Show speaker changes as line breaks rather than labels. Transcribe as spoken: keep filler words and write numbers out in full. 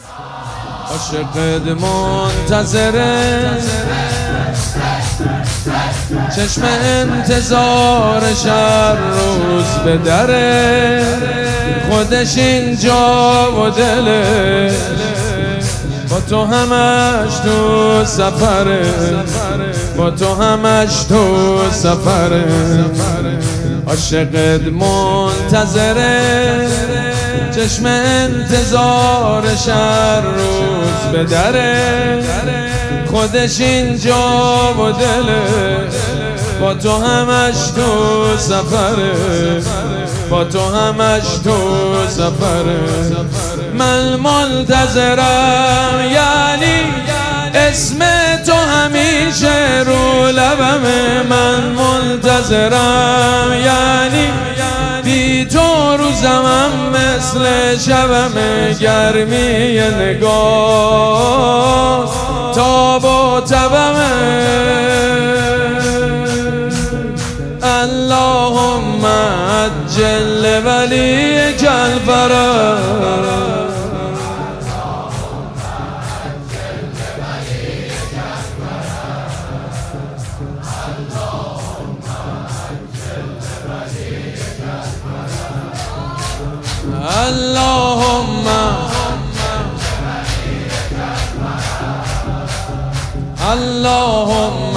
عاشقت منتظره، چشم انتظارش هر روز به دره، خودش اینجا و دلش با تو همش تو سفره، با تو همش تو سفره. عاشقت منتظره، چشم انتظارش هر روز به دره، خودش اینجا و دله با تو همش تو سفره، با تو همش تو سفره. من منتظرم یعنی اسم تو همیشه رو لبمه، من منتظرم یعنی بی تو روزمم مثل شبمه، گرمی نگاه تاب و تبمه. اللهم عجل ولیک الفرج، اللهم اللهم